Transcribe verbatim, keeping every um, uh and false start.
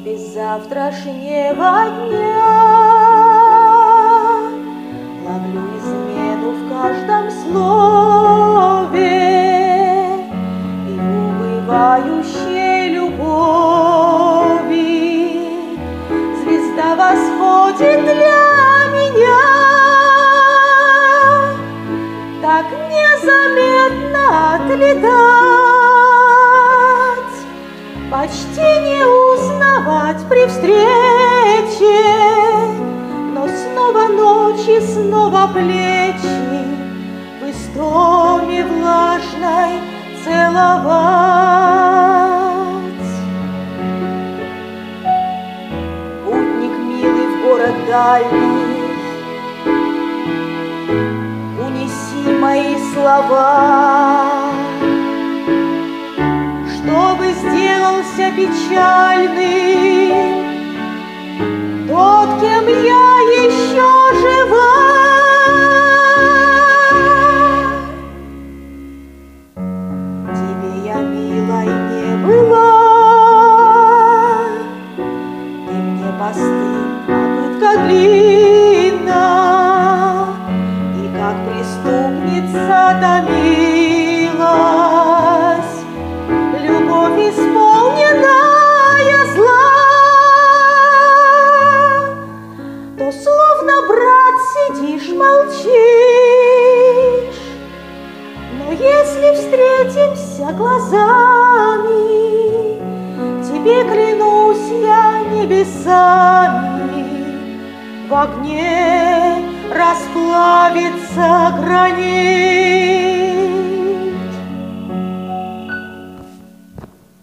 без завтрашнего дня. Ловлю измену в каждом слове и убывающей любови. Звезда восходит для меня так незаметно отлетать, почти не узнавать при встрече, но снова ночи, снова плечи в истоме влажной целовать. Путник милый в город дальний, унеси мои слова, чтобы сделался печальным тот, кем я еще жива. Тебе я милой не была, ты мне постыль, а пытка длинна, и как преступница томилась любовь, исполненная зла. То словно, брат, сидишь, молчишь, но если встретимся глазами, тебе клянусь я небесами, в огне расплавится гранит.